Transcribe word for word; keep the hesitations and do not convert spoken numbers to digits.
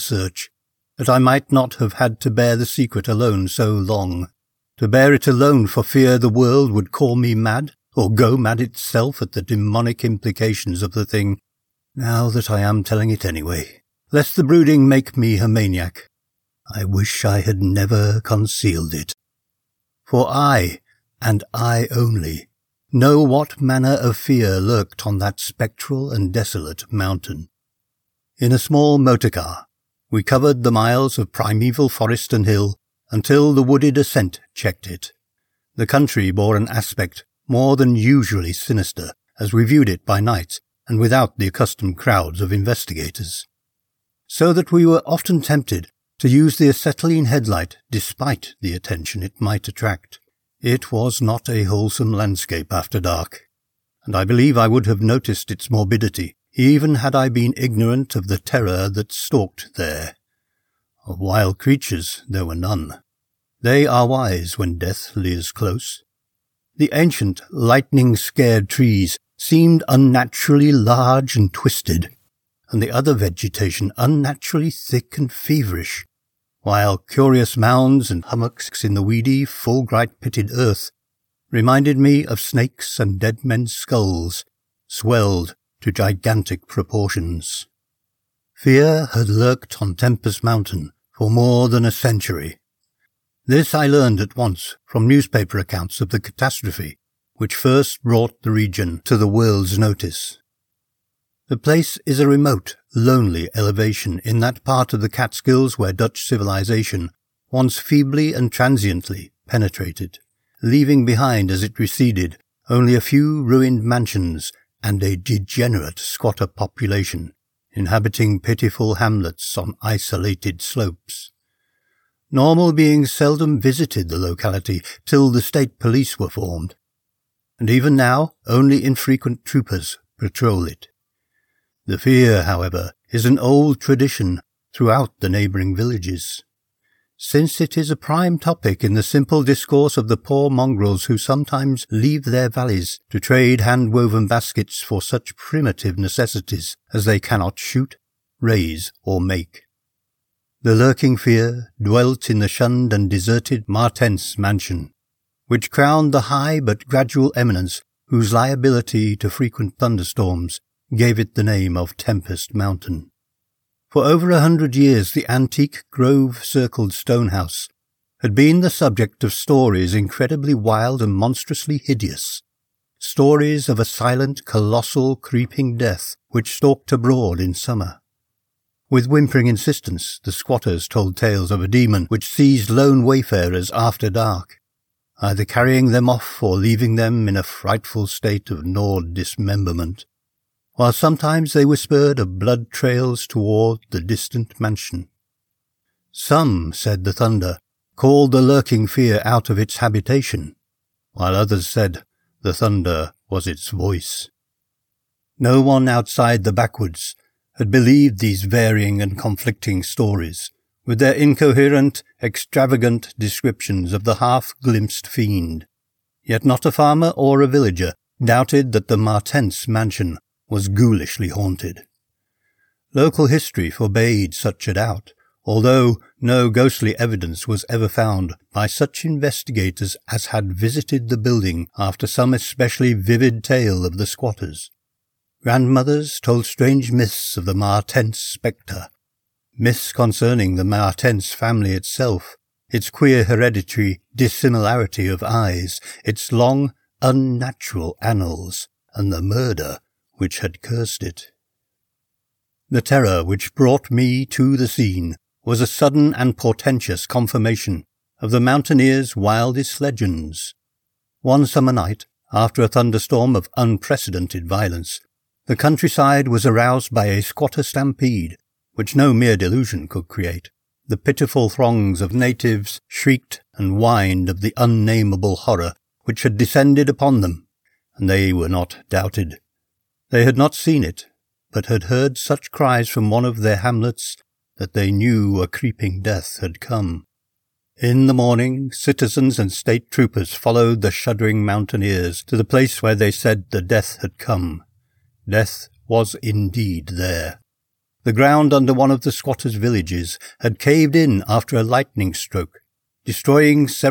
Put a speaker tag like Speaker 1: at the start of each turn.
Speaker 1: search, that I might not have had to bear the secret alone so long, to bear it alone for fear the world would call me mad, or go mad itself at the demonic implications of the thing, now that I am telling it anyway, lest the brooding make me a maniac. I wish I had never concealed it. For I, and I only, know what manner of fear lurked on that spectral and desolate mountain. In a small motor car, we covered the miles of primeval forest and hill until the wooded ascent checked it. The country bore an aspect more than usually sinister as we viewed it by night and without the accustomed crowds of investigators, so that we were often tempted to use the acetylene headlight despite the attention it might attract. It was not a wholesome landscape after dark, and I believe I would have noticed its morbidity even had I been ignorant of the terror that stalked there. Of wild creatures there were none. They are wise when death leers close. The ancient, lightning-scared trees seemed unnaturally large and twisted, and the other vegetation unnaturally thick and feverish, while curious mounds and hummocks in the weedy, fulbright-pitted earth reminded me of snakes and dead men's skulls, swelled to gigantic proportions. Fear had lurked on Tempest Mountain for more than a century. This I learned at once from newspaper accounts of the catastrophe which first brought the region to the world's notice. The place is a remote, lonely elevation in that part of the Catskills where Dutch civilization once feebly and transiently penetrated, leaving behind as it receded only a few ruined mansions and a degenerate squatter population inhabiting pitiful hamlets on isolated slopes. Normal beings seldom visited the locality till the state police were formed, and even now only infrequent troopers patrol it. The fear, however, is an old tradition throughout the neighbouring villages, since it is a prime topic in the simple discourse of the poor mongrels who sometimes leave their valleys to trade hand-woven baskets for such primitive necessities as they cannot shoot, raise, or make. The lurking fear dwelt in the shunned and deserted Martense mansion, which crowned the high but gradual eminence whose liability to frequent thunderstorms gave it the name of Tempest Mountain. For over a hundred years the antique grove-circled stone house had been the subject of stories incredibly wild and monstrously hideous, stories of a silent, colossal, creeping death which stalked abroad in summer. With whimpering insistence, the squatters told tales of a demon which seized lone wayfarers after dark, either carrying them off or leaving them in a frightful state of gnawed dismemberment, while sometimes they whispered of blood trails toward the distant mansion. Some, said the thunder, called the lurking fear out of its habitation, while others said the thunder was its voice. No one outside the backwoods had believed these varying and conflicting stories, with their incoherent, extravagant descriptions of the half-glimpsed fiend. Yet not a farmer or a villager doubted that the Martense mansion was ghoulishly haunted. Local history forbade such a doubt, although no ghostly evidence was ever found by such investigators as had visited the building after some especially vivid tale of the squatters. Grandmothers told strange myths of the Martense spectre, myths concerning the Martense family itself, its queer hereditary dissimilarity of eyes, its long, unnatural annals, and the murder which had cursed it. The terror which brought me to the scene was a sudden and portentous confirmation of the mountaineers' wildest legends. One summer night, after a thunderstorm of unprecedented violence, the countryside was aroused by a squatter stampede, which no mere delusion could create. The pitiful throngs of natives shrieked and whined of the unnamable horror which had descended upon them, and they were not doubted. They had not seen it, but had heard such cries from one of their hamlets that they knew a creeping death had come. In the morning, citizens and state troopers followed the shuddering mountaineers to the place where they said the death had come. Death was indeed there. The ground under one of the squatters' villages had caved in after a lightning stroke, destroying several